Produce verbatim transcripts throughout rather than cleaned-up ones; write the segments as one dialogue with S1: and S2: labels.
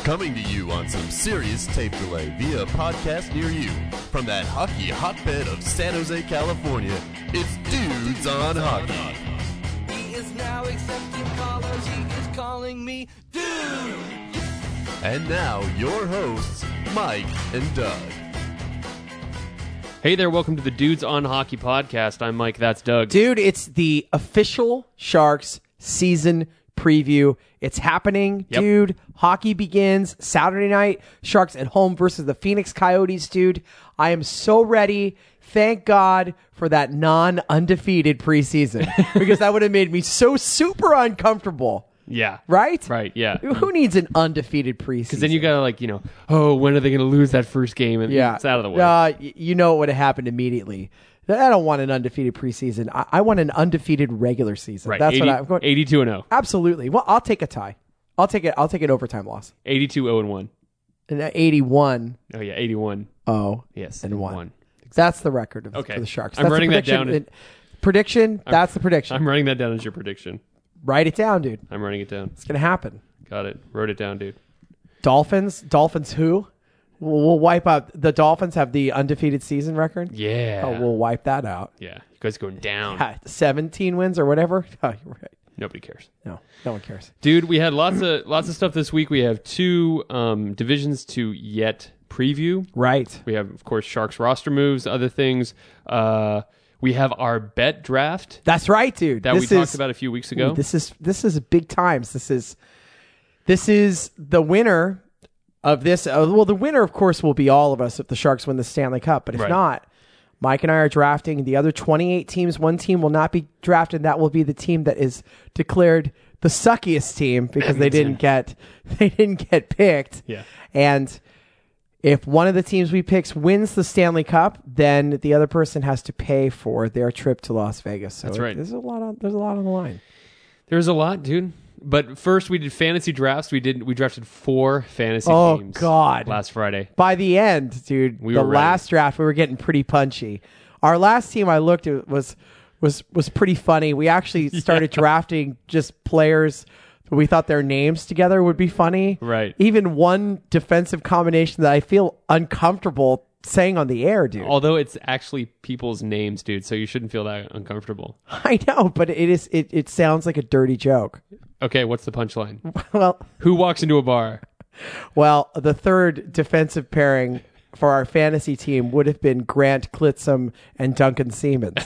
S1: Coming to you on some serious tape delay via a podcast near you. From that hockey hotbed of San Jose, California, it's Dudes on Hockey.
S2: He is now accepting callers, he is calling me dude.
S1: And now, your hosts, Mike and Doug.
S3: Hey there, welcome to the Dudes on Hockey podcast. I'm Mike, that's Doug.
S4: Dude, it's the official Sharks season preview. It's happening,
S3: Yep.
S4: dude. Hockey begins Saturday night. Sharks at home versus the Phoenix Coyotes, dude. I am so ready. Thank God for that non-undefeated preseason because that would have made me so super uncomfortable.
S3: Yeah.
S4: Right?
S3: Right, yeah.
S4: Who needs an undefeated preseason?
S3: Because then you gotta, like, you know, oh, when are they gonna lose that first game? And
S4: yeah.
S3: it's out of the way.
S4: Uh, y- you know what would have happened immediately. I don't want an undefeated preseason. I, I want an undefeated regular season.
S3: Right,
S4: That's
S3: eighty,
S4: what I'm going.
S3: eighty-two and oh.
S4: Absolutely. Well, I'll take a tie. I'll take it. I'll take an overtime loss.
S3: eighty-two oh and one.
S4: And eighty-one
S3: Oh, yeah, eighty-one.
S4: oh
S3: Yes,
S4: and one.
S3: one.
S4: That's the record of,
S3: Okay.
S4: for the Sharks.
S3: I'm
S4: That's the
S3: writing that
S4: prediction.
S3: down.
S4: And- Prediction. That's the prediction.
S3: I'm writing that down as your prediction.
S4: Write it down, dude.
S3: I'm writing it down.
S4: It's gonna happen.
S3: Got it. Wrote it down, dude.
S4: Dolphins. Dolphins. Who? We'll, we'll wipe out. The Dolphins have the undefeated season record.
S3: Yeah.
S4: Oh, we'll wipe that out.
S3: Yeah. You guys going down.
S4: Ha, seventeen wins or whatever. Oh, you're right.
S3: Nobody cares.
S4: No, no one cares.
S3: Dude, we had lots of lots of stuff this week. We have two um, divisions to yet preview.
S4: Right.
S3: We have, of course, Sharks roster moves, other things. Uh, we have our bet draft
S4: That's right, dude.
S3: that
S4: this
S3: we
S4: is,
S3: talked about a few weeks ago.
S4: This is this is big times. This is this is the winner of this. Uh, well, the winner, of course, will be all of us if the Sharks win the Stanley Cup. But if
S3: Right.
S4: not, Mike and I are drafting. The other twenty-eight teams, one team will not be drafted. That will be the team that is declared the suckiest team because they didn't get they didn't get picked.
S3: Yeah.
S4: And if one of the teams we pick wins the Stanley Cup, then the other person has to pay for their trip to Las Vegas. So
S3: That's right.
S4: There's a lot on there's a lot on the line.
S3: There's a lot, dude. But first, we did fantasy drafts. We did we drafted four fantasy
S4: Oh,
S3: teams.
S4: God.
S3: Last Friday.
S4: By the end, dude,
S3: We
S4: the
S3: were ready.
S4: last draft we were getting pretty punchy. Our last team I looked at was was was pretty funny. We actually started drafting just players. We thought their names together would be funny.
S3: Right.
S4: Even one defensive combination that I feel uncomfortable saying on the air, dude.
S3: Although it's actually people's names, dude, so you shouldn't feel that uncomfortable.
S4: I know, but it is it, it sounds like a dirty joke.
S3: Okay, what's the punchline?
S4: Well,
S3: Who walks into a bar?
S4: well, the third defensive pairing for our fantasy team would have been Grant Clitsome and Duncan Siemens.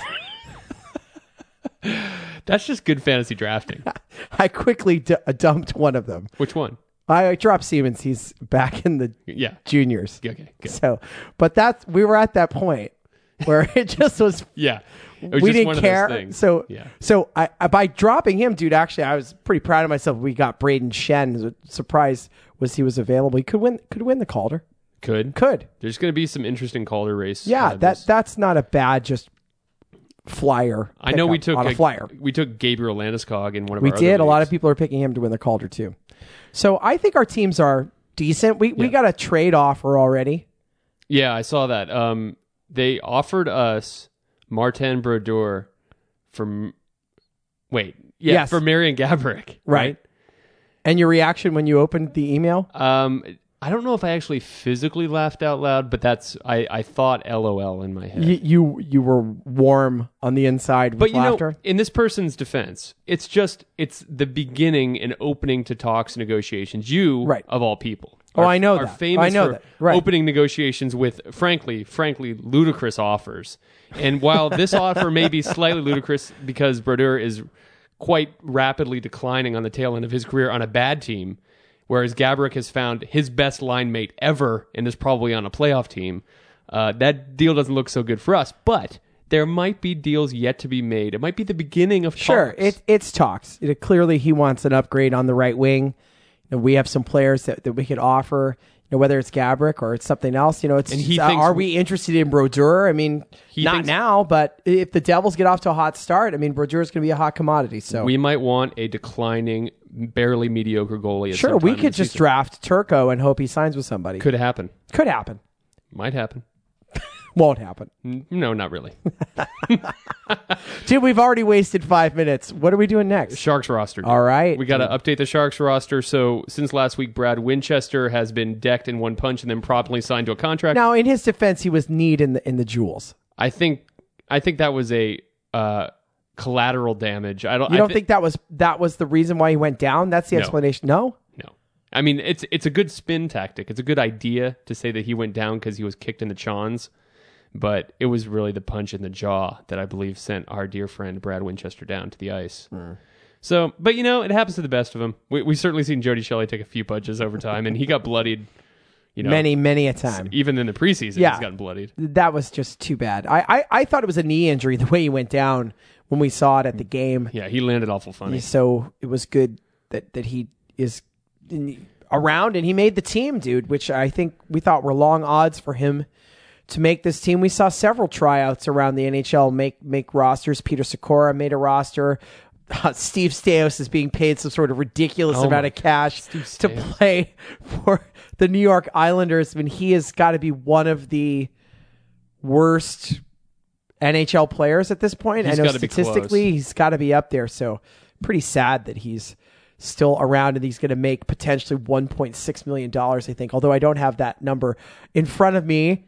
S3: That's just good fantasy drafting.
S4: I quickly d- dumped one of them.
S3: Which one?
S4: I dropped Siemens. He's back in the
S3: Yeah.
S4: juniors.
S3: Okay, good.
S4: So, but that's we were at that point where it just was.
S3: Yeah. It was
S4: we
S3: just
S4: didn't
S3: one
S4: care.
S3: Of those things.
S4: So,
S3: yeah.
S4: so I, I by dropping him, dude. Actually, I was pretty proud of myself. We got Braden Shen. Surprise was he was available. He could win. Could win the Calder.
S3: Could.
S4: Could.
S3: There's going to be some interesting Calder race.
S4: Yeah.
S3: uh,
S4: that
S3: this-
S4: that's not a bad just flyer.
S3: I know we
S4: pickup
S3: took
S4: on a,
S3: a-
S4: flyer.
S3: We took Gabriel Landeskog in one of
S4: We
S3: our
S4: did.
S3: other
S4: A lot of
S3: leagues.
S4: people are picking him to win the Calder too. So I think our teams are decent. We we
S3: Yeah.
S4: got a trade offer already.
S3: Yeah, I saw that. Um, they offered us Martin Brodeur for wait, yeah,
S4: Yes.
S3: for Marian Gaborik, right?
S4: And your reaction when you opened the email?
S3: Um, I don't know if I actually physically laughed out loud, but that's I, I thought L O L in my head.
S4: You you, you were warm on the inside with
S3: But you
S4: laughter.
S3: know, in this person's defense, it's just it's the beginning and opening to talks, negotiations. You,
S4: Right.
S3: of all people,
S4: Oh,
S3: are,
S4: I know
S3: are
S4: that.
S3: famous
S4: I know
S3: for
S4: that. Right.
S3: opening negotiations with, frankly, frankly, ludicrous offers. And while this offer may be slightly ludicrous because Brodeur is quite rapidly declining on the tail end of his career on a bad team, whereas Gaborik has found his best line mate ever and is probably on a playoff team, uh, that deal doesn't look so good for us. But there might be deals yet to be made. It might be the beginning of
S4: Sure,
S3: talks.
S4: it, it's talks. It, clearly, he wants an upgrade on the right wing. You know, we have some players that, that we could offer. You know, whether it's Gaborik or it's something else. You know, it's
S3: And he
S4: uh,
S3: thinks-
S4: are we interested in Brodeur? I mean,
S3: He
S4: not
S3: thinks-
S4: now, but if the Devils get off to a hot start, I mean, Brodeur is going to be a hot commodity. So
S3: We might want a declining, barely mediocre goalie. At
S4: sure,
S3: some
S4: we
S3: time in
S4: could
S3: the
S4: just
S3: season.
S4: draft Turco and hope he signs with somebody.
S3: Could happen.
S4: Could happen.
S3: Might happen.
S4: Won't happen.
S3: No, not really.
S4: Dude, we've already wasted five minutes. What are we doing next?
S3: Sharks roster. dude.
S4: All right.
S3: We got to update the Sharks roster. So since last week, Brad Winchester has been decked in one punch and then promptly signed to a contract.
S4: Now, in his defense, he was kneed in the in the jewels.
S3: I think I think that was a uh, collateral damage. I don't.
S4: You don't
S3: I thi-
S4: think that was that was the reason why he went down? That's the
S3: No.
S4: explanation. No.
S3: No. I mean, it's it's a good spin tactic. It's a good idea to say that he went down because he was kicked in the chons, but it was really the punch in the jaw that I believe sent our dear friend Brad Winchester down to the ice.
S4: Mm.
S3: So, but you know, it happens to the best of them. We we certainly seen Jody Shelley take a few punches over time, and he got bloodied. You know,
S4: Many, many a time.
S3: even in the preseason,
S4: Yeah.
S3: he's gotten bloodied.
S4: That was just too bad. I, I, I thought it was a knee injury the way he went down when we saw it at the game.
S3: Yeah, he landed awful funny.
S4: So it was good that, that he is in, around and he made the team, dude, which I think we thought were long odds for him to make this team. We saw several tryouts around the N H L make make rosters. Peter Sikora made a roster. Uh, Steve Stamkos is being paid some sort of ridiculous
S3: Oh
S4: amount
S3: my-
S4: of cash to
S3: Stamkos.
S4: play for the New York Islanders. I mean, he has got to be one of the worst N H L players at this point.
S3: He's
S4: I know
S3: gotta be
S4: statistically
S3: close.
S4: he's got to be up there. So pretty sad that he's still around and he's going to make potentially one point six million dollars, I think. Although I don't have that number in front of me.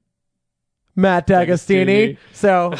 S4: Matt D'Agostini. So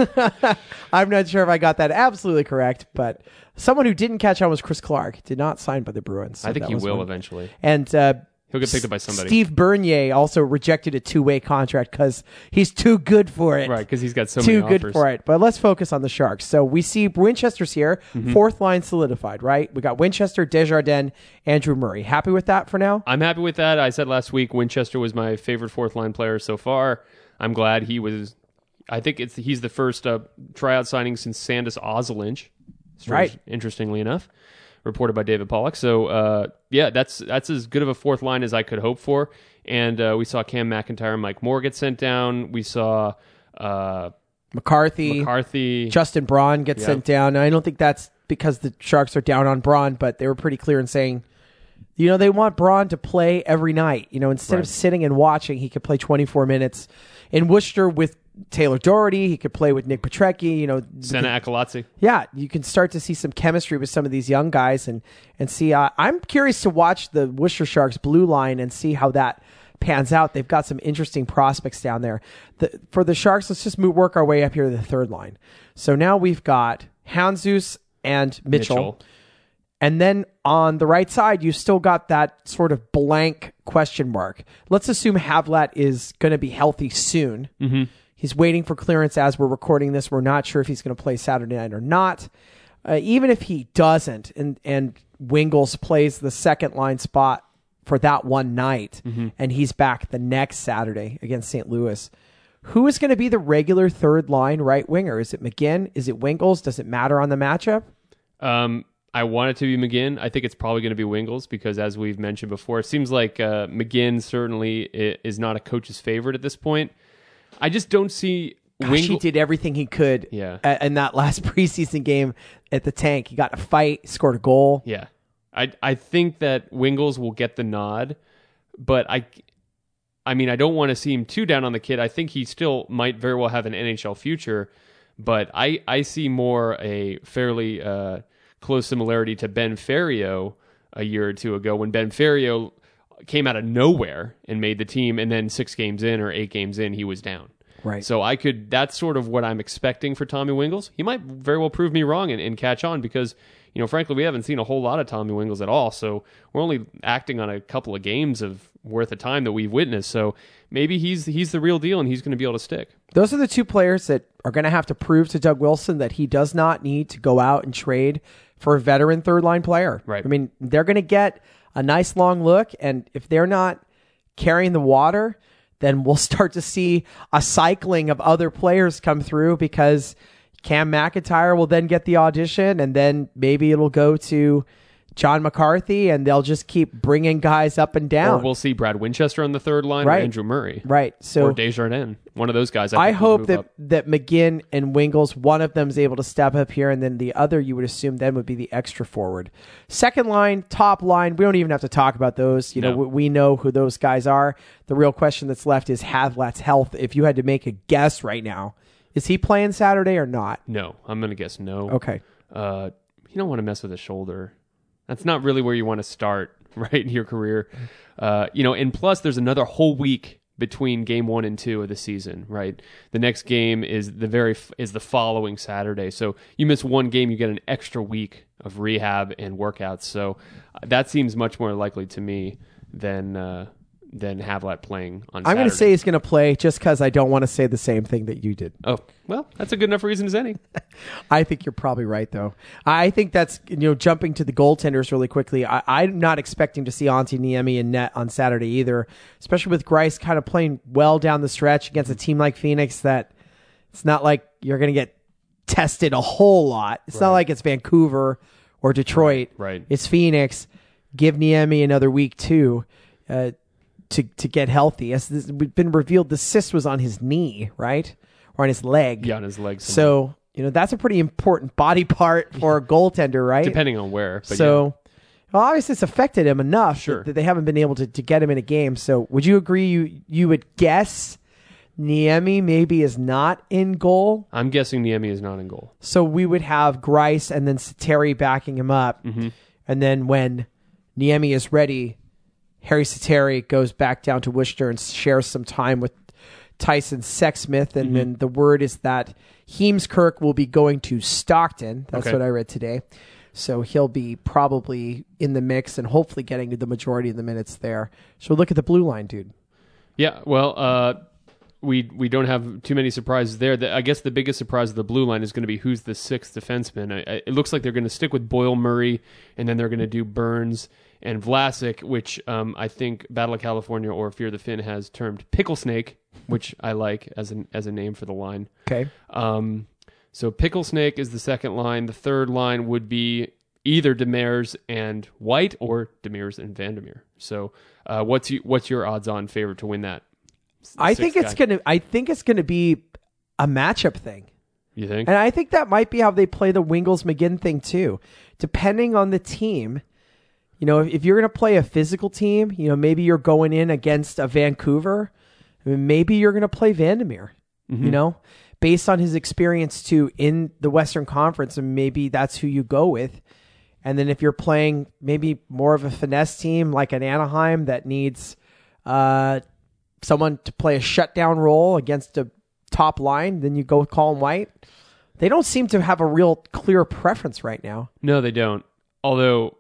S4: I'm not sure if I got that absolutely correct, but someone who didn't catch on was Chris Clark. Did not sign by the Bruins. So
S3: I think
S4: that
S3: he
S4: was
S3: will
S4: one.
S3: eventually.
S4: And uh,
S3: He'll get picked up by somebody.
S4: Steve Bernier also rejected a two-way contract because he's too good for it.
S3: Right, because he's got so
S4: Too
S3: many
S4: good
S3: offers.
S4: for it. But let's focus on the Sharks. So we see Winchester's here,
S3: Mm-hmm.
S4: fourth line solidified, right? We got Winchester, Desjardins, Andrew Murray. Happy with that for now?
S3: I'm happy with that. I said last week Winchester was my favorite fourth line player so far. I'm glad he was. I think it's he's the first uh, tryout signing since Sandis Ozolinsh.
S4: Right.
S3: Interestingly enough, reported by David Pollock. So uh, yeah, that's that's as good of a fourth line as I could hope for. And uh, we saw Cam McIntyre and Mike Moore get sent down. We saw uh,
S4: McCarthy,
S3: McCarthy.
S4: Justin Braun gets
S3: Yeah.
S4: sent down. I don't think that's because the Sharks are down on Braun, but they were pretty clear in saying, you know, they want Braun to play every night. You know, instead
S3: Right.
S4: of sitting and watching, he could play twenty-four minutes. In Worcester with Taylor Doherty, he could play with Nick Petrecki. You know,
S3: Sena Akalazzi.
S4: yeah, you can start to see some chemistry with some of these young guys, and and see. Uh, I'm curious to watch the Worcester Sharks blue line and see how that pans out. They've got some interesting prospects down there. The, for the Sharks, let's just move, work our way up here to the third line. So now we've got Handzus and Mitchell.
S3: Mitchell.
S4: And then on the right side, you still got that sort of blank question mark. Let's assume Havlat is going to be healthy soon.
S3: Mm-hmm.
S4: He's waiting for clearance as we're recording this. We're not sure if he's going to play Saturday night or not. Uh, even if he doesn't, and, and Wingles plays the second line spot for that one night,
S3: Mm-hmm.
S4: and he's back the next Saturday against Saint Louis, who is going to be the regular third line right winger? Is it McGinn? Is it Wingles? Does it matter on the matchup?
S3: Um, I want it to be McGinn. I think it's probably going to be Wingles because, as we've mentioned before, it seems like uh, McGinn certainly i- is not a coach's favorite at this point. I just don't see
S4: Gosh, he
S3: Wingles.
S4: did everything he could
S3: Yeah.
S4: a- in that last preseason game at the Tank. He got in a fight, scored a goal.
S3: Yeah, I I think that Wingles will get the nod, but I, I mean, I don't want to see him too down on the kid. I think he still might very well have an N H L future, but I I see more a fairly uh, close similarity to Ben Ferrio a year or two ago when Ben Ferrio came out of nowhere and made the team, and then six games in or eight games in, he was down.
S4: Right.
S3: So I could. That's sort of what I'm expecting for Tommy Wingles. He might very well prove me wrong and, and catch on because, you know, frankly, we haven't seen a whole lot of Tommy Wingles at all. So we're only acting on a couple of games of worth of time that we've witnessed. So maybe he's he's the real deal and he's going to be able to stick.
S4: Those are the two players that are going to have to prove to Doug Wilson that he does not need to go out and trade for a veteran third line player.
S3: Right.
S4: I mean, they're going to get a nice long look, and if they're not carrying the water, then we'll start to see a cycling of other players come through because Cam McIntyre will then get the audition, and then maybe it'll go to John McCarthy, and they'll just keep bringing guys up and down.
S3: Or we'll see Brad Winchester on the third line
S4: Right.
S3: or Andrew Murray.
S4: Right. So
S3: or Desjardins. One of those guys. I,
S4: I
S3: think will
S4: hope
S3: move
S4: that,
S3: up.
S4: that McGinn and Wingles, one of them is able to step up here, and then the other, you would assume, then would be the extra forward. Second line, top line, we don't even have to talk about those. You know,
S3: No.
S4: we, we know who those guys are. The real question that's left is Havlat's health. If you had to make a guess right now, is he playing Saturday or not?
S3: No, I'm going to guess no.
S4: Okay.
S3: Uh, you don't want to mess with a shoulder. That's not really where you want to start, right, in your career. Uh, you know, and plus there's another whole week between game one and two of the season, right? The next game is the very is the following Saturday. So you miss one game, you get an extra week of rehab and workouts. So uh, that seems much more likely to me than uh, than Havlat playing on Saturday.
S4: I'm going to say he's going to play just because I don't want to say the same thing that you did.
S3: Oh, well, that's a good enough reason as any.
S4: I think you're probably right, though. I think that's, you know, jumping to the goaltenders really quickly. I, I'm not expecting to see Antti Niemi in net on Saturday either, especially with Greiss kind of playing well down the stretch against a team like Phoenix that it's not like you're going to get tested a whole lot. It's not like it's Vancouver or Detroit.
S3: Right, right.
S4: It's Phoenix. Give Niemi another week, too. Uh, To, to get healthy. As this, we've been revealed, the cyst was on his knee, right? Or on his leg.
S3: Yeah, on his legs.
S4: So, you know, that's a pretty important body part for a goaltender, right?
S3: Depending on where. But
S4: so,
S3: yeah.
S4: well, obviously it's affected him enough
S3: Sure.
S4: that, that they haven't been able to, to get him in a game. So would you agree you, you would guess Niemi maybe is not in goal?
S3: I'm guessing Niemi is not in goal.
S4: So we would have Greiss and then Sateri backing him up.
S3: Mm-hmm.
S4: And then when Niemi is ready, Harry Sateri goes back down to Worcester and shares some time with Tyson Sexsmith. And
S3: Mm-hmm.
S4: then the word is that Heemskirk will be going to Stockton. That's
S3: Okay.
S4: what I read today. So he'll be probably in the mix and hopefully getting the majority of the minutes there. So look at the blue line, dude.
S3: Yeah, well, uh, we we don't have too many surprises there. The, I guess the biggest surprise of the blue line is going to be who's the sixth defenseman. I, I, it looks like they're going to stick with Boyle Murray, and then they're going to do Burns and Vlasic, which um, I think Battle of California or Fear the Fin has termed Pickle Snake, which I like as an as a name for the line.
S4: Okay.
S3: Um, so Pickle Snake is the second line. The third line would be either Demers and White or Demers and Vandermeer. So uh, what's you, what's your odds-on favorite to win that?
S4: I think it's
S3: guy.
S4: gonna. I think it's gonna be a matchup thing.
S3: You think?
S4: And I think that might be how they play the Wingles McGinn thing too. Depending on the team, you know, if, if you're going to play a physical team, you know, maybe you're going in against a Vancouver, I mean, maybe you're going to play Vandermeer,
S3: Mm-hmm.
S4: you know, based on his experience too in the Western Conference, and maybe that's who you go with. And then if you're playing maybe more of a finesse team like an Anaheim that needs uh, someone to play a shutdown role against a top line, then you go with Colin White. They don't seem to have a real clear preference right now.
S3: No, they don't. Although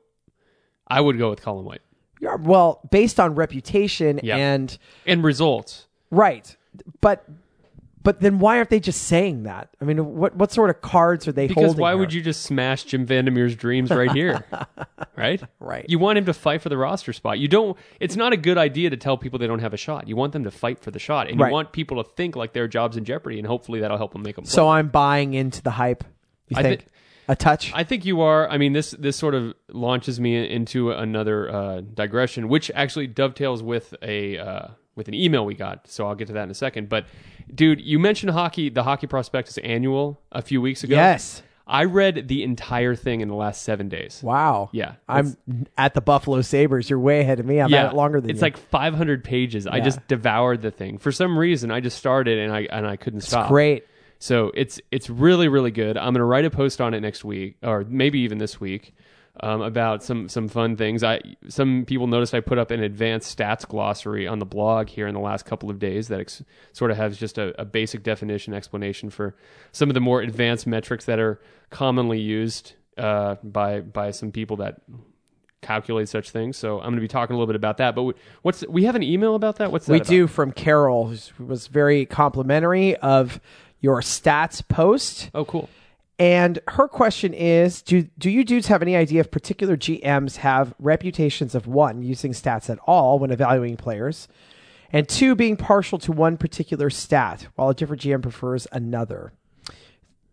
S3: I would go with Colin White.
S4: Yeah, well, based on reputation
S3: Yeah.
S4: and
S3: And results.
S4: right, but but then why aren't they just saying that? I mean, what what sort of cards are they
S3: Because
S4: holding?
S3: why
S4: here?
S3: would you just smash Jim Vandermeer's dreams right here? Right?
S4: Right.
S3: You want him to fight for the roster spot. You don't it's not a good idea to tell people they don't have a shot. You want them to fight for the shot. And
S4: Right.
S3: you want people to think like their job's in jeopardy, and hopefully that'll help them make them play.
S4: So I'm buying into the hype. You
S3: I
S4: think
S3: thi-
S4: a touch?
S3: I think you are. I mean, this this sort of launches me into another uh, digression, which actually dovetails with a uh, with an email we got. So I'll get to that in a second. But, dude, you mentioned hockey, the Hockey Prospectus Annual a few weeks ago.
S4: Yes.
S3: I read the entire thing in the last seven days.
S4: Wow.
S3: Yeah,
S4: I'm at the Buffalo Sabres. You're way ahead of me. I'm at it longer than
S3: it's
S4: you.
S3: like five hundred pages. I
S4: Yeah.
S3: just devoured the thing. For some reason, I just started and I and I couldn't stop.
S4: great.
S3: So it's it's really, really good. I'm going to write a post on it next week, or maybe even this week, um, about some some fun things. I Some people noticed I put up an advanced stats glossary on the blog here in the last couple of days that ex- sort of has just a, a basic definition explanation for some of the more advanced metrics that are commonly used uh, by by some people that calculate such things. So I'm going to be talking a little bit about that. But what's we have an email about that? What's that
S4: We
S3: about?
S4: do from Carol, who was very complimentary of your stats post.
S3: Oh, cool.
S4: And her question is, do do you dudes have any idea if particular G Ms have reputations of, one, using stats at all when evaluating players, and two, being partial to one particular stat, while a different G M prefers another?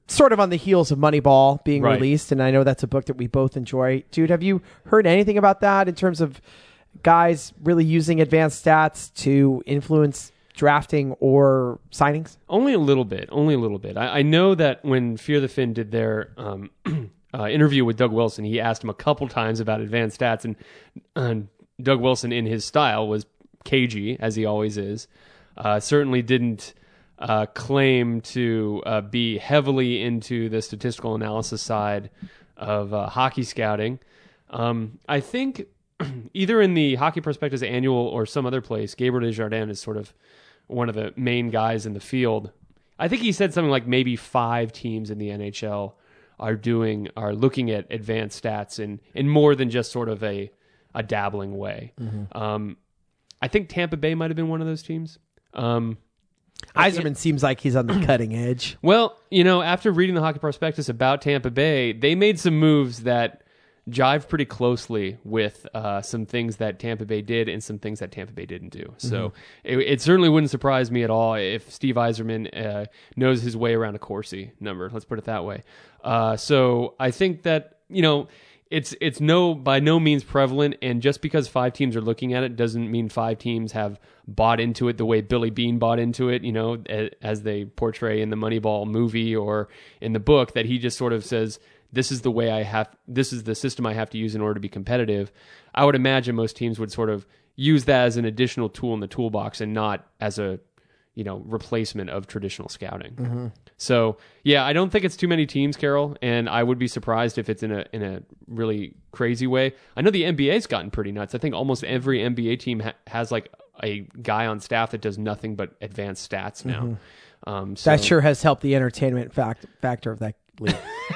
S4: sort of on the heels of Moneyball being
S3: Right.
S4: released, and I know that's a book that we both enjoy. Dude, have you heard anything about that in terms of guys really using advanced stats to influence drafting or signings?
S3: Only a little bit. Only a little bit. I, I know that when Fear the Fin did their um, uh, interview with Doug Wilson, he asked him a couple times about advanced stats, and uh, Doug Wilson, in his style, was cagey, as he always is. Uh, certainly didn't uh, claim to uh, be heavily into the statistical analysis side of uh, hockey scouting. Um, I think either in the Hockey Prospectus Annual or some other place, Gabriel Desjardins is sort of one of the main guys in the field. I think he said something like maybe five teams in the N H L are doing are looking at advanced stats in, in more than just sort of a a dabbling way. Mm-hmm. Um, I think Tampa Bay might have been one of those teams. Um,
S4: Yzerman seems like he's on the cutting edge.
S3: well, you know, after reading the Hockey Prospectus about Tampa Bay, they made some moves that jive pretty closely with uh, some things that Tampa Bay did and some things that Tampa Bay didn't do. So it, it certainly wouldn't surprise me at all if Steve Yzerman uh, knows his way around a Corsi number. Let's put it that way. Uh, so I think that, you know, it's it's no by no means prevalent, and just because five teams are looking at it doesn't mean five teams have bought into it the way Billy Beane bought into it, you know, as they portray in the Moneyball movie or in the book, that he just sort of says, this is the way I have, this is the system I have to use in order to be competitive. I would imagine most teams would sort of use that as an additional tool in the toolbox and not as a, you know, replacement of traditional scouting. Mm-hmm. So yeah, I don't think it's too many teams, Carol, and I would be surprised if it's in a in a really crazy way. I know the N B A's gotten pretty nuts. I think almost every N B A team ha- has like a guy on staff that does nothing but advanced stats now. Mm-hmm. Um, so,
S4: that sure has helped the entertainment fact, factor of that league.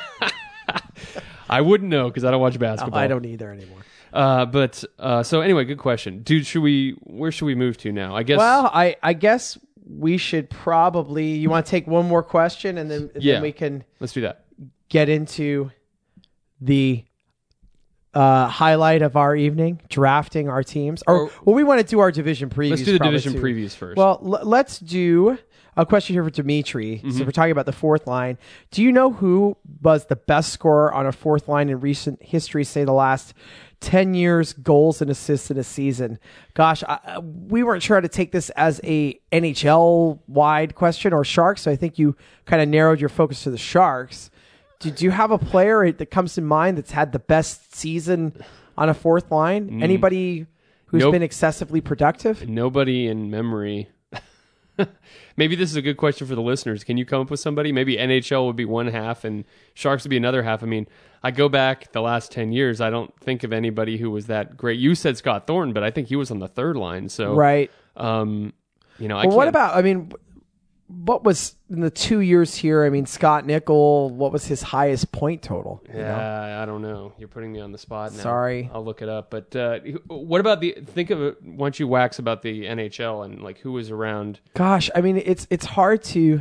S3: I wouldn't know because I don't watch basketball.
S4: I don't either anymore.
S3: Uh, but uh, so anyway, good question, dude. Should we? Where should we move to now? I guess.
S4: Well, I I guess we should probably. You want to take one more question, and then, and
S3: yeah,
S4: then we can
S3: let's do that.
S4: Get into the uh, highlight of our evening, drafting our teams. Or,
S3: or
S4: well, we want to do our division previews.
S3: Let's do the division
S4: too.
S3: previews first.
S4: Well, l- let's do a question here for Dimitri. Mm-hmm. So we're talking about the fourth line. Do you know who was the best scorer on a fourth line in recent history, say the last ten years, goals and assists in a season? Gosh, I, we weren't sure how to take this as a N H L-wide question or Sharks, so I think you kind of narrowed your focus to the Sharks. Did you have a player that comes to mind that's had the best season on a fourth line? Mm. Anybody who's nope. been excessively productive?
S3: Nobody in memory. Maybe this is a good question for the listeners. Can you come up with somebody? Maybe N H L would be one half and Sharks would be another half. I mean, I go back the last ten years, I don't think of anybody who was that great. You said Scott Thornton, but I think he was on the third line. So,
S4: right.
S3: Um, you know, I
S4: well,
S3: can't...
S4: what about, I mean, what was in the two years here? I mean, Scott Nickel, what was his highest point total?
S3: Yeah, you know? I don't know. You're putting me on the spot now.
S4: Sorry.
S3: I'll look it up. But uh, what about the, think of it, once you wax about the N H L and like who was around?
S4: Gosh, I mean, it's it's hard to,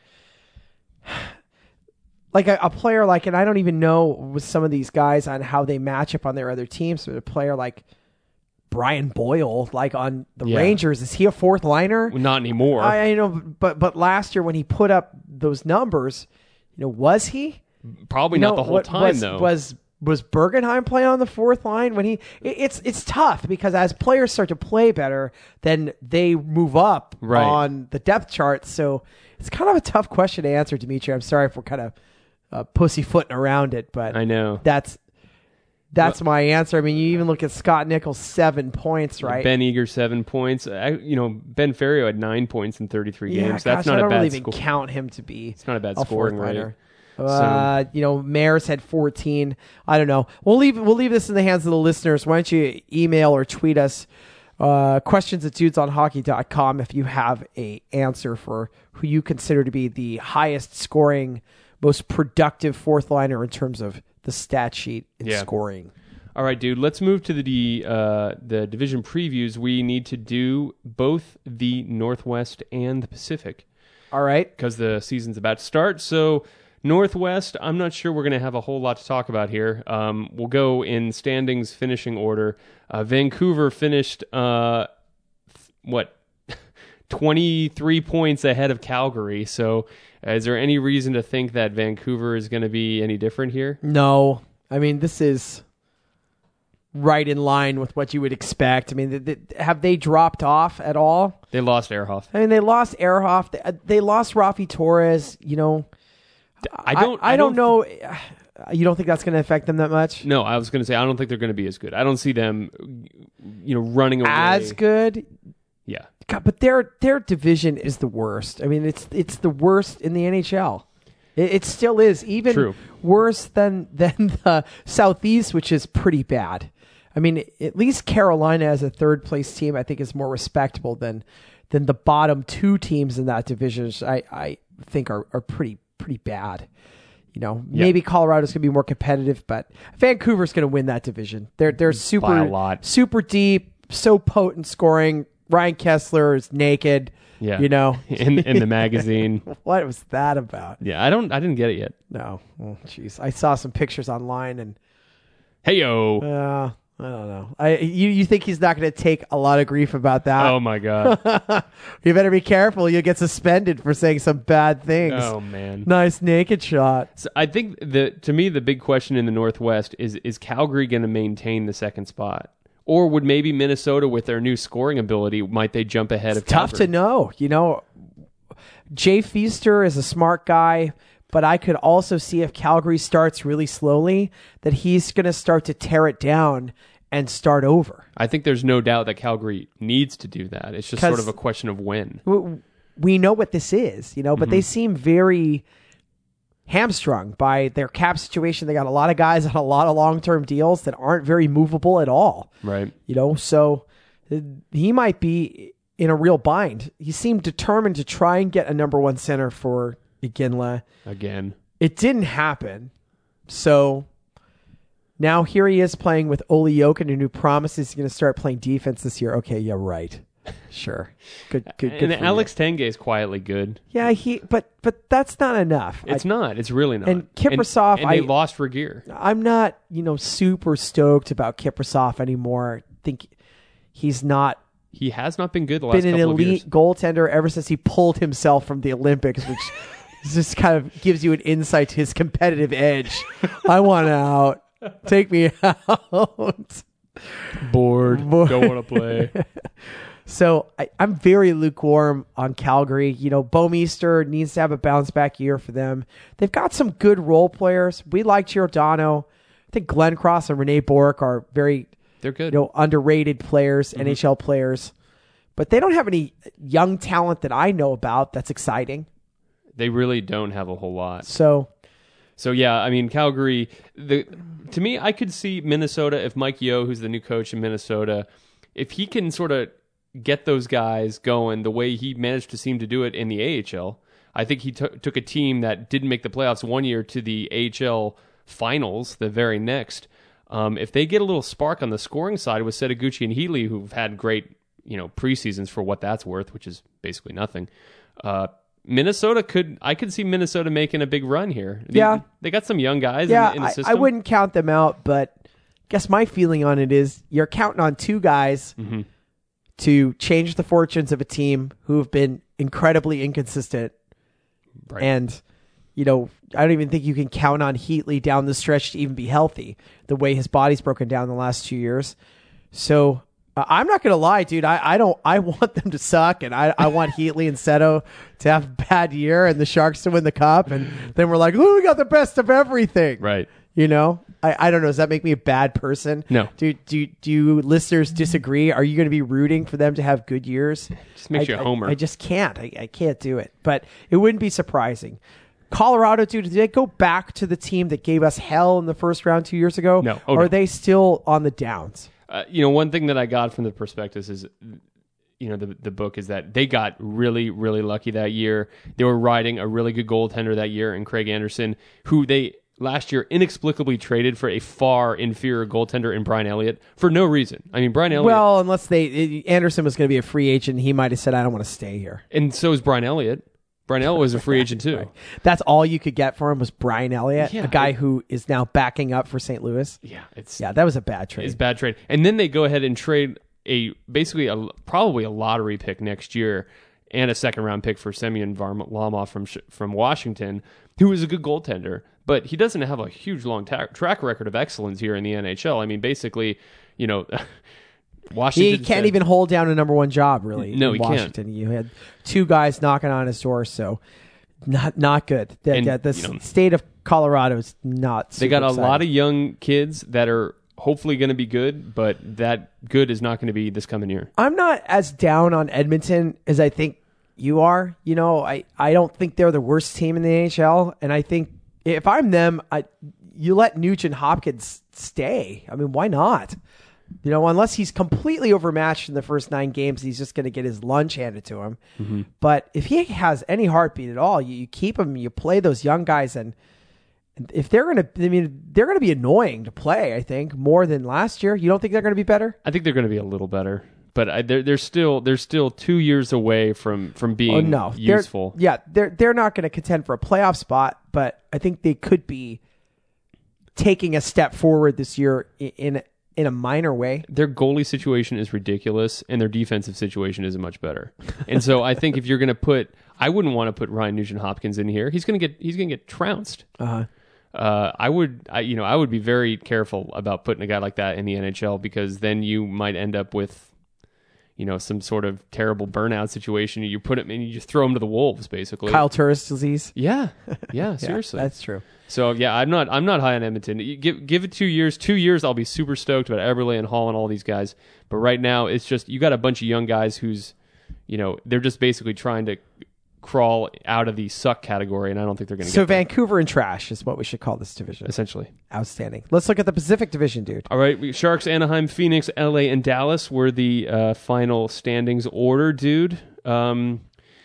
S4: like a, a player like, and I don't even know with some of these guys on how they match up on their other teams, but a player like Brian Boyle, like on the yeah. Rangers, is he a fourth liner?
S3: Well, not anymore.
S4: I, I know, but but last year when he put up those numbers, you know, was he?
S3: Probably
S4: you
S3: not
S4: know,
S3: the whole
S4: what,
S3: time
S4: was,
S3: though.
S4: Was was Bergenheim playing on the fourth line when he? It, it's it's tough because as players start to play better, then they move up
S3: right.
S4: on the depth chart. So it's kind of a tough question to answer, Dimitri. I'm sorry if we're kind of uh, pussyfooting around it, but
S3: I know
S4: that's. That's my answer. I mean, you even look at Scott Nichols, seven points, right?
S3: Ben Eager, seven points. I, you know, Ben Ferrio had nine points in thirty-three
S4: yeah,
S3: games.
S4: Gosh,
S3: That's not
S4: I
S3: a
S4: don't
S3: bad
S4: really even
S3: score.
S4: count him to be.
S3: It's not a bad
S4: a
S3: scoring rate.
S4: Uh,
S3: so.
S4: You know, Maris had fourteen. I don't know. We'll leave. We'll leave this in the hands of the listeners. Why don't you email or tweet us uh, questions at dudes on hockey dot com if you have a answer for who you consider to be the highest scoring, most productive fourth liner in terms of the stat sheet in
S3: yeah.
S4: scoring.
S3: All right, dude, let's move to the uh, the division previews. We need to do both the Northwest and the Pacific.
S4: All right.
S3: Because the season's about to start. So Northwest, I'm not sure we're going to have a whole lot to talk about here. Um, we'll go in standings finishing order. Uh, Vancouver finished, uh, th- what, twenty-three points ahead of Calgary. So uh, is there any reason to think that Vancouver is going to be any different here?
S4: No. I mean, this is right in line with what you would expect. I mean, th- th- have they dropped off at all?
S3: They lost Ehrhoff.
S4: I mean, they lost Ehrhoff. They, uh, they lost Rafi Torres. You know,
S3: I don't.
S4: I, I,
S3: I
S4: don't,
S3: don't
S4: know. You don't think that's going to affect them that much?
S3: No, I was going to say I don't think they're going to be as good. I don't see them, you know, running away
S4: as good.
S3: Yeah,
S4: God, but their their division is the worst. I mean, it's it's the worst in the N H L. It, it still is, even
S3: True.
S4: worse than than the Southeast, which is pretty bad. I mean, at least Carolina as a third place team, I think, is more respectable than than the bottom two teams in that division. Which I I think are are pretty pretty bad. You know,
S3: Yep.
S4: maybe Colorado's going to be more competitive, but Vancouver's going to win that division. They're they're super
S3: By a lot.
S4: super deep, so potent scoring. Ryan Kessler is naked.
S3: yeah.
S4: You know,
S3: in in the magazine.
S4: what was that about?
S3: Yeah, I don't. I didn't get it yet.
S4: No, well, jeez, I saw some pictures online, and
S3: Hey yo.
S4: uh, I don't know. I you you think he's not going to take a lot of grief about that?
S3: Oh my god.
S4: You better be careful. You'll get suspended for saying some bad things.
S3: Oh man.
S4: Nice naked shot.
S3: So I think the to me the big question in the Northwest is is Calgary going to maintain the second spot, or would maybe Minnesota with their new scoring ability might they jump ahead
S4: It's
S3: of
S4: tough
S3: Calgary?
S4: to know. You know, Jay Feaster is a smart guy, but I could also see if Calgary starts really slowly that he's going to start to tear it down and start over.
S3: I think there's no doubt that Calgary needs to do that. It's just
S4: 'Cause-
S3: sort of a question of when.
S4: W- We know what this is, you know, but they seem very hamstrung by their cap situation. They got a lot of guys on a lot of long-term deals that aren't very movable at all.
S3: Right.
S4: You know, so uh, he might be in a real bind. He seemed determined to try and get a number one center for Iginla.
S3: Again.
S4: It didn't happen. So now here he is playing with Ole Jokinen, who promises he's going to start playing defense this year. Okay, yeah, right. Sure. Good, good, good.
S3: And
S4: for
S3: Alex
S4: you.
S3: Tenge is quietly good.
S4: Yeah, he. But but that's not enough.
S3: It's
S4: I,
S3: not. It's really not.
S4: and Kiprasov,
S3: and, and they
S4: I-
S3: lost Regeer.
S4: I'm not, you know, super stoked about Kiprasov anymore. I think he's not
S3: He has not been good the last
S4: been an
S3: couple of years.
S4: elite goaltender ever since he pulled himself from the Olympics, which just kind of gives you an insight to his competitive edge. I want out. Take me out.
S3: Bored.
S4: Bored.
S3: Don't want to play.
S4: So I, I'm very lukewarm on Calgary. You know, Bouwmeester needs to have a bounce back year for them. They've got some good role players. We like Giordano. I think Glenn Cross and Rene Bourque are very
S3: They're good.
S4: you know, underrated players, N H L players. But they don't have any young talent that I know about that's exciting.
S3: They really don't have a whole lot.
S4: So
S3: So yeah, I mean Calgary. The to me, I could see Minnesota if Mike Yeo, who's the new coach in Minnesota, if he can sort of get those guys going the way he managed to seem to do it in the A H L. I think he t- took a team that didn't make the playoffs one year to the A H L finals the very next. Um, if they get a little spark on the scoring side with Setaguchi and Healy, who've had great, you know, preseasons for what that's worth, which is basically nothing. Uh, Minnesota could, I could see Minnesota making a big run here. They,
S4: Yeah.
S3: they got some young guys
S4: yeah,
S3: in, in the
S4: I,
S3: system.
S4: I wouldn't count them out, but I guess my feeling on it is you're counting on two guys
S3: Mm-hmm.
S4: to change the fortunes of a team who have been incredibly inconsistent.
S3: Right.
S4: And, you know, I don't even think you can count on Heatley down the stretch to even be healthy the way his body's broken down the last two years. So uh, I'm not going to lie, dude. I, I don't, I want them to suck, and I, I want Heatley and Seto to have a bad year and the Sharks to win the cup. And then we're like, oh, we got the best of everything.
S3: Right.
S4: You know, I, I don't know. Does that make me a bad person?
S3: No.
S4: Do do do you listeners disagree? Are you going to be rooting for them to have good years?
S3: Just makes
S4: I,
S3: you a
S4: I-
S3: homer.
S4: I, just can't. I, I can't do it. But it wouldn't be surprising. Colorado, dude, did they go back to the team that gave us hell in the first round two years ago?
S3: No. Oh,
S4: or
S3: no.
S4: are they still on the downs?
S3: Uh, you know, one thing that I got from the prospectus is, you know, the the book is that they got really, really lucky that year. They were riding a really good goaltender that year in Craig Anderson, who they last year inexplicably traded for a far inferior goaltender in Brian Elliott for no reason. I mean, Brian Elliott,
S4: Well, unless they Anderson was going to be a free agent, he might have said, "I don't want to stay here."
S3: and so is Brian Elliott. Brian Elliott was a free agent too.
S4: Right. That's all you could get for him was Brian Elliott,
S3: Yeah,
S4: a guy
S3: it-
S4: who is now backing up for Saint Louis.
S3: Yeah, it's
S4: Yeah, that was a bad trade.
S3: It's a bad trade. And then they go ahead and trade a basically a probably a lottery pick next year and a second round pick for Semyon Varlamov from from Washington, who is a good goaltender, but he doesn't have a huge long ta- track record of excellence here in the N H L. I mean, basically, you know, Washington
S4: he can't
S3: said,
S4: even hold down a number one job, really.
S3: No,
S4: in
S3: he
S4: Washington.
S3: can't.
S4: You had two guys knocking on his door, so not not good. The,
S3: And,
S4: the, the
S3: you know,
S4: state of Colorado is not.
S3: They got a
S4: super
S3: lot of
S4: exciting.
S3: young kids that are hopefully going to be good, but that good is not going to be this coming year.
S4: I'm not as down on Edmonton as I think you are. You know, I, I don't think they're the worst team in the N H L, and I think if I'm them, I you let Nugent Hopkins stay. I mean, why not? You know, unless he's completely overmatched in the first nine games, he's just going to get his lunch handed to him.
S3: Mm-hmm.
S4: But if he has any heartbeat at all, you, you keep him, you play those young guys, and, and if they're going to, I mean, they're going to be annoying to play, I think, more than last year. You don't think they're going to be better?
S3: I think they're going to be a little better, but I, they're they're still they're still two years away from from being
S4: Oh, no. They're-
S3: useful.
S4: Yeah, they're they're not going to contend for a playoff spot, but I think they could be taking a step forward this year i- in in a minor way.
S3: Their goalie situation is ridiculous, and their defensive situation isn't much better. And so I think if you're going to put, I wouldn't want to put Ryan Nugent Hopkins in here. He's going to get he's going to get trounced.
S4: Uh-huh.
S3: Uh, I would, I, you know, I would be very careful about putting a guy like that in the N H L, because then you might end up with, you know, some sort of terrible burnout situation. You put him and you just throw him to the wolves, basically.
S4: Kyle Turris disease.
S3: Yeah, yeah, seriously.
S4: That's true.
S3: So yeah, I'm not, I'm not high on Edmonton. You give, give it two years. Two years, I'll be super stoked about Eberle and Hall and all these guys. But right now, it's just you got a bunch of young guys who's, you know, they're just basically trying to crawl out of the suck category, and I don't think they're going to
S4: So
S3: get there,
S4: Vancouver and trash is what we should call this division.
S3: essentially.
S4: Outstanding. Let's look at the Pacific Division, dude.
S3: All right, we, Sharks, Anaheim, Phoenix, L A, and Dallas were the uh, final standings order, dude. Um,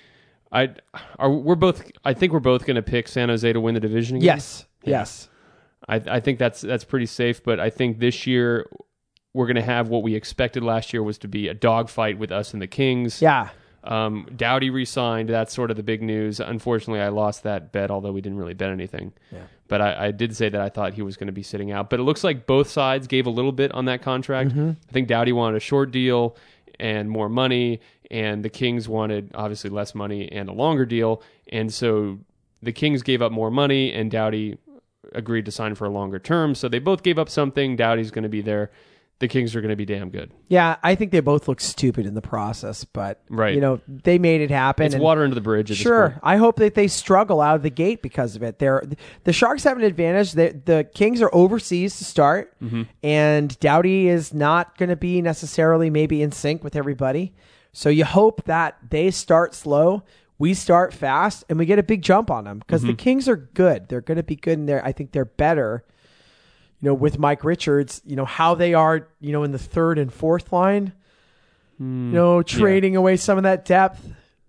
S3: I are we're both. I think we're both going to pick San Jose to win the division again.
S4: Yes. Yes.
S3: I, I think that's that's pretty safe. But I think this year we're going to have what we expected last year was to be a dogfight with us and the Kings.
S4: Yeah.
S3: Um, Doughty re-signed. That's sort of the big news. Unfortunately, I lost that bet, although we didn't really bet anything.
S4: Yeah.
S3: But I, I did say that I thought he was going to be sitting out. But it looks like both sides gave a little bit on that contract.
S4: Mm-hmm.
S3: I think Doughty wanted a short deal and more money, and the Kings wanted obviously less money and a longer deal. And so the Kings gave up more money, and Doughty agreed to sign for a longer term. So they both gave up something. Doughty's going to be there. The Kings are going to be damn good.
S4: Yeah, I think they both look stupid in the process, but
S3: Right.
S4: you know, they made it happen.
S3: It's
S4: and
S3: water under the bridge at
S4: Sure,
S3: this point.
S4: I hope that they struggle out of the gate because of it. They're the Sharks have an advantage. The, the Kings are overseas to start,
S3: Mm-hmm.
S4: and Doughty is not going to be necessarily maybe in sync with everybody. So you hope that they start slow, we start fast, and we get a big jump on them because
S3: Mm-hmm.
S4: the Kings are good. They're going to be good in there. I think they're better. You know, with Mike Richards, you know, how they are, you know, in the third and fourth line, you know, trading away some of that depth.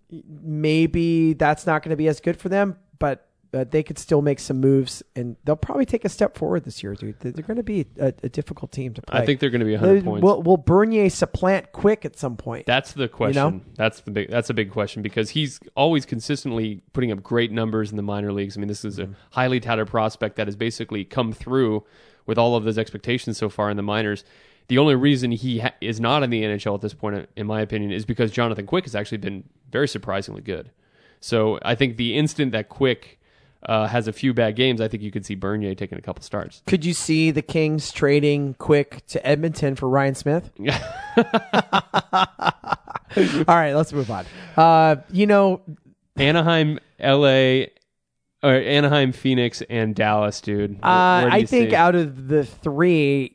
S4: Maybe that's not going to be as good for them, but uh, they could still make some moves, and they'll probably take a step forward this year, dude. They're, they're going to be a, a difficult team to play.
S3: I think they're going to be one hundred points.
S4: Will, will Bernier supplant Quick at some point?
S3: That's the question.
S4: know?
S3: That's the big. That's a big question because he's always consistently putting up great numbers in the minor leagues. I mean, this is a highly touted prospect that has basically come through with all of those expectations so far in the minors. The only reason he ha- is not in the N H L at this point, in my opinion, is because Jonathan Quick has actually been very surprisingly good. So I think the instant that Quick uh, has a few bad games, I think you could see Bernier taking a couple starts.
S4: Could you see the Kings trading Quick to Edmonton for Ryan Smith? All right, let's move on. Uh, you know,
S3: Anaheim, L A, or Anaheim, Phoenix, and Dallas, dude. Where-
S4: Uh,
S3: where do
S4: I
S3: you
S4: think
S3: see?
S4: out of the three,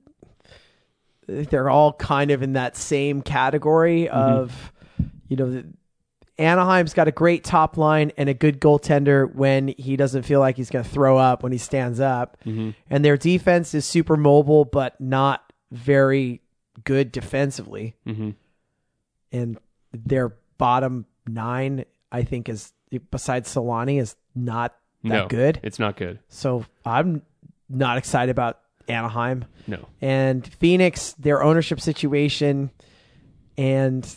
S4: they're all kind of in that same category
S3: Mm-hmm.
S4: of, you know, the, Anaheim's got a great top line and a good goaltender when he doesn't feel like he's going to throw up when he stands up.
S3: Mm-hmm.
S4: And their defense is super mobile, but not very good defensively.
S3: Mhm.
S4: And their bottom nine, I think, is besides Solani, is not that
S3: no,
S4: good.
S3: It's not good.
S4: So I'm not excited about Anaheim.
S3: No.
S4: And Phoenix, their ownership situation and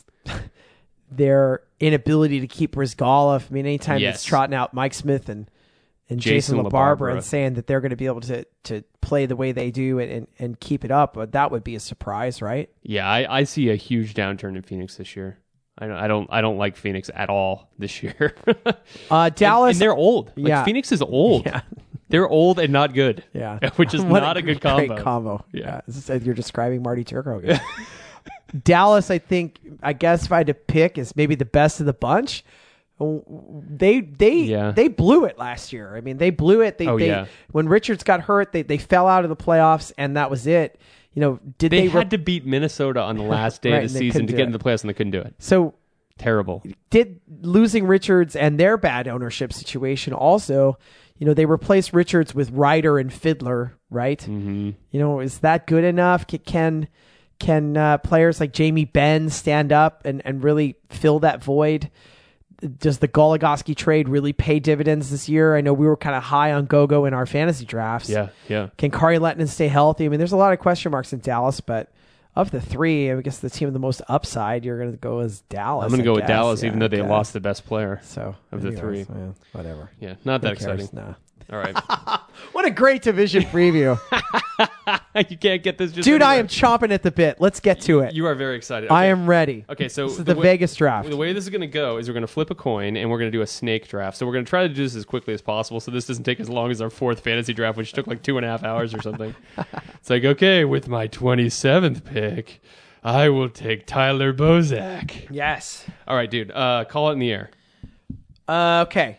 S4: their inability to keep Rizgalov. I mean, anytime
S3: Yes.
S4: it's trotting out Mike Smith and, and
S3: Jason
S4: Jason, LaBarbera
S3: LaBarbera.
S4: and saying that they're going to be able to, to play the way they do and, and, and keep it up, but that would be a surprise, right?
S3: Yeah, I, I see a huge downturn in Phoenix this year. I don't, I don't, I don't like Phoenix at all this year.
S4: Uh, Dallas,
S3: and, and they're old. Like,
S4: Yeah.
S3: Phoenix is old.
S4: Yeah.
S3: They're old and not good.
S4: Yeah.
S3: Which is
S4: What
S3: not a, good combo.
S4: Great combo.
S3: Yeah.
S4: Yeah. This is- you're describing Marty Turco again. Dallas, I think, I guess if I had to pick, is maybe the best of the bunch. They they
S3: Yeah.
S4: they blew it last year. I mean, they blew it. They,
S3: Oh,
S4: they
S3: yeah.
S4: when Richards got hurt, they they fell out of the playoffs, and that was it. You know, did
S3: They,
S4: they,
S3: had to beat Minnesota on the last day
S4: Right,
S3: of the
S4: and they
S3: season
S4: couldn't
S3: to
S4: do
S3: get
S4: it.
S3: into the playoffs, and they couldn't do it.
S4: so
S3: Terrible.
S4: did losing Richards and their bad ownership situation also, you know, they replaced Richards with Ryder and Fiddler, right?
S3: Mm-hmm.
S4: You know, is that good enough? Can can, can uh, players like Jamie Benn stand up and, and really fill that void? Does the Goligoski trade really pay dividends this year? I know we were kind of high on Gogo in our fantasy drafts.
S3: Yeah, yeah.
S4: Can Kari Lettinen stay healthy? I mean, there's a lot of question marks in Dallas, but of the three, I guess the team with the most upside, you're going to go as Dallas.
S3: I'm going
S4: I
S3: to go with
S4: guess.
S3: Dallas,
S4: Yeah,
S3: even though they
S4: okay.
S3: lost the best player.
S4: So
S3: of the
S4: anyways,
S3: three.
S4: yeah, whatever.
S3: Yeah, not that
S4: Who cares?
S3: exciting.
S4: No.
S3: All right.
S4: What a great division preview.
S3: You can't get this just
S4: Dude, I
S3: anywhere.
S4: am chomping at the bit. Let's get to it.
S3: You are very excited.
S4: I
S3: Okay.
S4: am ready.
S3: Okay, so
S4: This is
S3: the
S4: the
S3: way-
S4: Vegas draft.
S3: The way this is going to go is we're going to flip a coin and we're going to do a snake draft. So we're going to try to do this as quickly as possible so this doesn't take as long as our fourth fantasy draft, which took like two and a half hours or something. It's like, okay, with my twenty-seventh pick, I will take Tyler Bozak.
S4: Yes.
S3: All right, dude, uh, call it in the air.
S4: Uh, okay.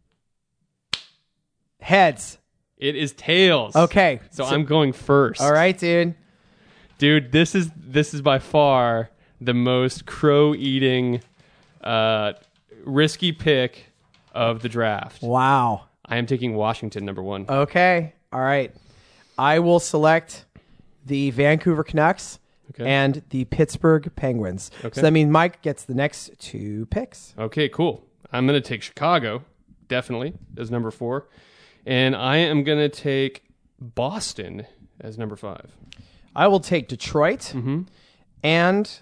S4: Heads.
S3: It is tails.
S4: Okay.
S3: So, I'm going first.
S4: All right, dude.
S3: Dude, this is this is by far the most crow-eating, uh, risky pick of the draft.
S4: Wow.
S3: I am taking Washington number one.
S4: Okay. All right. I will select the Vancouver Canucks
S3: Okay.
S4: and the Pittsburgh Penguins.
S3: Okay.
S4: So that means Mike gets the next two picks.
S3: Okay, cool. I'm going to take Chicago, definitely, as number four. And I am going to take Boston as number five.
S4: I will take Detroit
S3: Mm-hmm.
S4: and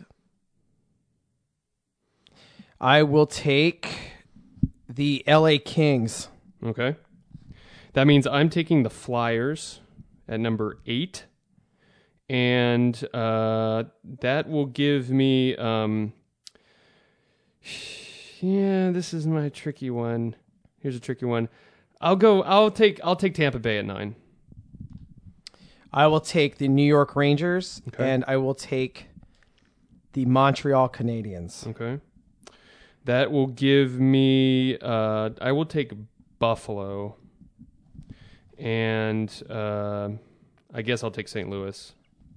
S4: I will take the L A Kings.
S3: Okay. That means I'm taking the Flyers at number eight. And uh, that will give me... Um, yeah, this is my tricky one. Here's a tricky one. I'll go. I'll take. I'll take Tampa Bay at nine.
S4: I will take the New York Rangers
S3: Okay.
S4: and I will take the Montreal Canadiens.
S3: Okay. That will give me. Uh, I will take Buffalo, and uh, I guess I'll take Saint Louis.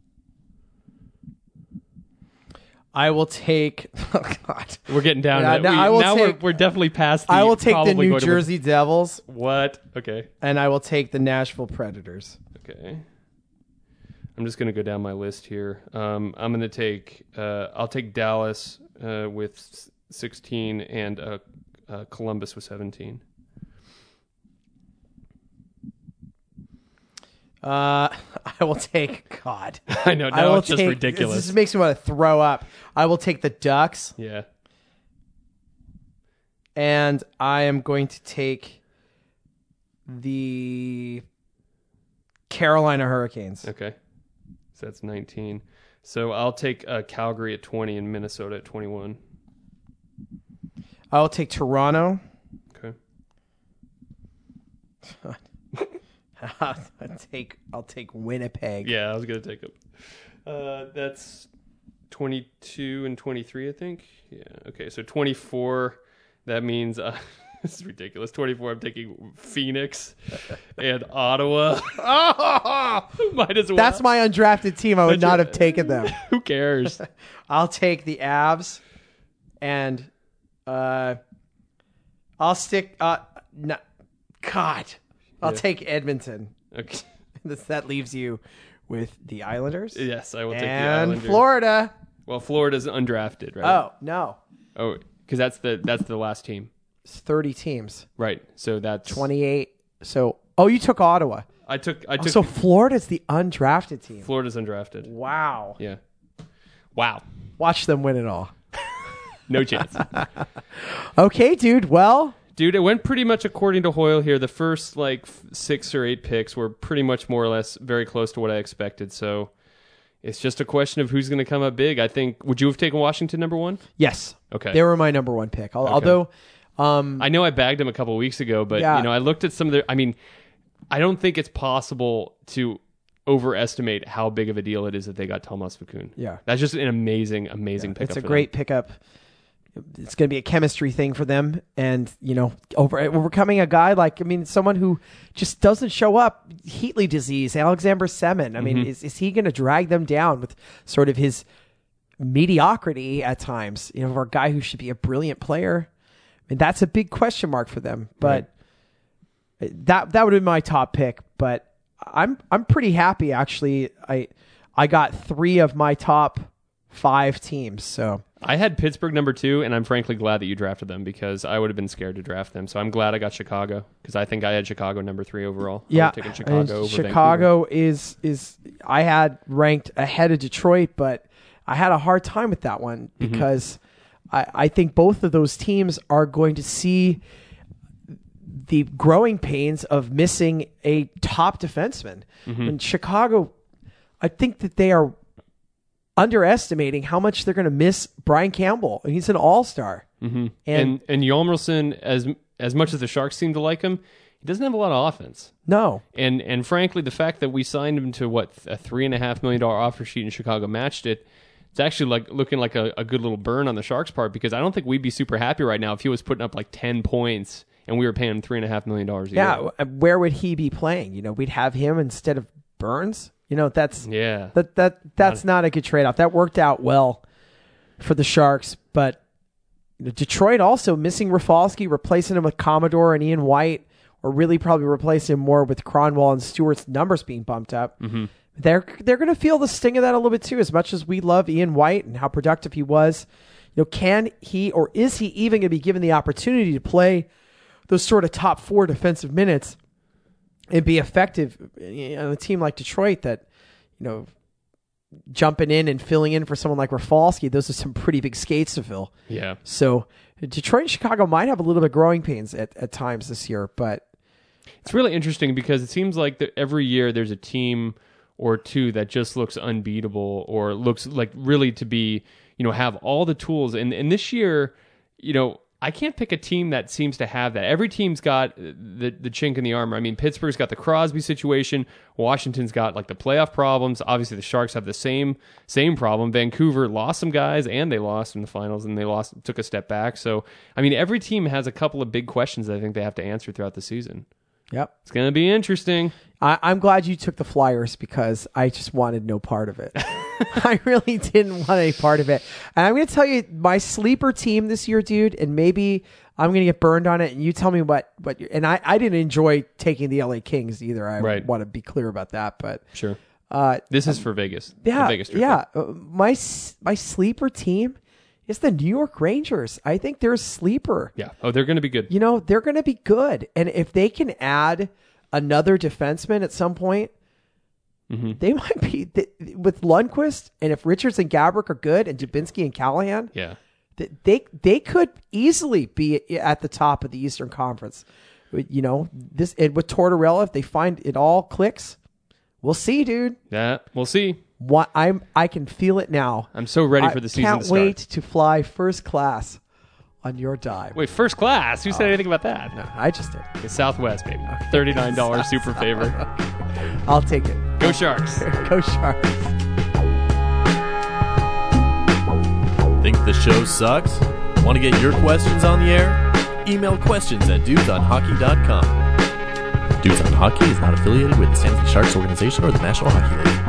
S4: I will take. Oh God!
S3: We're getting down.
S4: Yeah,
S3: to that.
S4: no,
S3: We-
S4: I will
S3: now
S4: take-
S3: we're, we're definitely past. The
S4: I will take the
S3: probably
S4: New
S3: going to-
S4: Jersey Devils
S3: What? Okay.
S4: and I will take the Nashville Predators.
S3: Okay. I'm just going to go down my list here. Um, I'm going to take. Uh, I'll take Dallas uh, with s- sixteen and uh, uh, Columbus with seventeen.
S4: Uh, I will take God.
S3: I know.
S4: I
S3: Now
S4: will
S3: it's just
S4: take,
S3: ridiculous.
S4: This just makes me want to throw up. I will take the Ducks,
S3: Yeah.
S4: and I am going to take the Carolina Hurricanes.
S3: Okay. So that's nineteen. So I'll take uh, Calgary at twenty and Minnesota at twenty-one.
S4: I will take Toronto.
S3: Okay.
S4: I'll take I'll take Winnipeg.
S3: Yeah, I was going to take them. Uh, that's twenty-two and twenty-three, I think. Yeah. Okay. So twenty-four. That means uh, this is ridiculous. twenty-four. I'm taking Phoenix and Ottawa.
S4: Oh,
S3: Might as well.
S4: that's my undrafted team. I would
S3: That's
S4: not
S3: your-
S4: have taken them.
S3: Who cares?
S4: I'll take the Avs, and uh, I'll stick. Uh, no, God, I'll
S3: Yeah.
S4: take Edmonton.
S3: Okay.
S4: This, that leaves you with the Islanders
S3: Yes, I will take the
S4: and
S3: Islanders.
S4: Florida.
S3: Well, Florida's undrafted, right?
S4: Oh no,
S3: Oh, because that's the that's the last team,
S4: it's thirty teams,
S3: right? So that's
S4: twenty-eight. So, oh, you took Ottawa.
S3: I took I took
S4: So Florida's the undrafted team.
S3: Florida's undrafted.
S4: Wow.
S3: Yeah. Wow.
S4: Watch them win it all.
S3: No chance.
S4: Okay, dude. Well,
S3: Dude, it went pretty much according to Hoyle here. The first like f- six or eight picks were pretty much more or less very close to what I expected. So It's just a question of who's going to come up big. I think. Would you have taken Washington number one?
S4: Yes.
S3: Okay.
S4: They were my number one pick. Al-
S3: Okay.
S4: Although, um,
S3: I know I bagged them a couple weeks ago, but
S4: Yeah.
S3: you know, I looked at some of their. I mean, I don't think it's possible to overestimate how big of a deal it is that they got Tomas Vakun.
S4: Yeah.
S3: That's just an amazing, amazing pickup.
S4: it's a
S3: for
S4: great
S3: them.
S4: pickup. It's going to be a chemistry thing for them, and you know, over overcoming a guy like I mean, someone who just doesn't show up. Heatley disease, Alexander Semin. I mean,
S3: Mm-hmm.
S4: is is he going to drag them down with sort of his mediocrity at times? You know, for a guy who should be a brilliant player. I mean, that's a big question mark for them. But that that would have been my top pick. But I'm I'm pretty happy actually. I I got three of my top five teams. So.
S3: I had Pittsburgh number two, and I'm frankly glad that you drafted them because I would have been scared to draft them. So I'm glad I got Chicago because I think I had Chicago number three overall. I
S4: Yeah,
S3: would have taken Chicago
S4: and
S3: over
S4: Chicago is is I had ranked ahead of Detroit, but I had a hard time with that one because I, I think both of those teams are going to see the growing pains of missing a top defenseman. And Chicago, I think that they are underestimating how much they're going to miss Brian Campbell. He's an all-star.
S3: Mm-hmm.
S4: And-
S3: And and Hjalmarsson, as as much as the Sharks seem to like him, he doesn't have a lot of offense.
S4: No.
S3: And and frankly, the fact that we signed him to what a three and a half million dollar offer sheet in Chicago matched it. It's actually like looking like a, a good little burn on the Sharks' part because I don't think we'd be super happy right now if he was putting up like ten points and we were paying him three and a half million dollars a
S4: Yeah,
S3: year.
S4: where would he be playing? You know, we'd have him instead of Burns. You know, that's
S3: Yeah.
S4: that that that's not a good trade off. That worked out well for the Sharks, but you know, Detroit also missing Rafalski, replacing him with Commodore and Ian White, or really probably replacing him more with Cronwall and Stewart's numbers being bumped up. Mm-hmm. They're they're going to feel the sting of that a little bit too. As much as we love Ian White and how productive he was, you know, can he or is he even going to be given the opportunity to play those sort of top four defensive minutes and be effective on a team like Detroit that, you know, jumping in and filling in for someone like Rafalski, those are some pretty big skates to fill.
S3: Yeah.
S4: So Detroit and Chicago might have a little bit of growing pains at, at times this year, but
S3: It's really interesting because it seems like that every year there's a team or two that just looks unbeatable or looks like really to be, you know, have all the tools. And, and this year, you know, I can't pick a team that seems to have that. Every team's got the the chink in the armor. I mean, Pittsburgh's got the Crosby situation. Washington's got like the playoff problems. Obviously, the Sharks have the same same problem. Vancouver lost some guys, and they lost in the finals, and they lost took a step back. So, I mean, every team has a couple of big questions that I think they have to answer throughout the season.
S4: yep.
S3: It's going to be interesting.
S4: I, I'm glad you took the Flyers because I just wanted no part of it. I really didn't want any part of it. And I'm going to tell you my sleeper team this year, dude, and maybe I'm going to get burned on it. And you tell me what, what, you and I, I didn't enjoy taking the L A Kings either. I
S3: Right.
S4: want to be clear about that. But
S3: Sure.
S4: uh,
S3: This is for Vegas.
S4: yeah,
S3: The Vegas trip.
S4: yeah. Uh, my, s- my sleeper team is the New York Rangers. I think they're a sleeper.
S3: Yeah. Oh, they're going to be good.
S4: You know, they're going to be good. And if they can add another defenseman at some point,
S3: Mm-hmm.
S4: they might be th- with Lundqvist. And if Richards and Gabrick are good and Dubinsky and Callahan,
S3: Yeah.
S4: th- they they could easily be at the top of the Eastern Conference. You know, this and with Tortorella, if they find it all clicks, we'll see, dude.
S3: Yeah. We'll see.
S4: What I'm I can feel it now.
S3: I'm so ready for
S4: I
S3: the season
S4: can't
S3: to start.
S4: wait to fly first class on your dime.
S3: Wait, first class? Who said anything about that?
S4: No, I just did.
S3: Okay, Southwest, baby. thirty-nine dollars super favor.
S4: I'll take it.
S3: Go Sharks.
S4: Go Sharks.
S1: Think the show sucks? Want to get your questions on the air? Email questions at dudes on hockey dot com. Dudes on Hockey is not affiliated with the San Jose Sharks organization or the National Hockey League.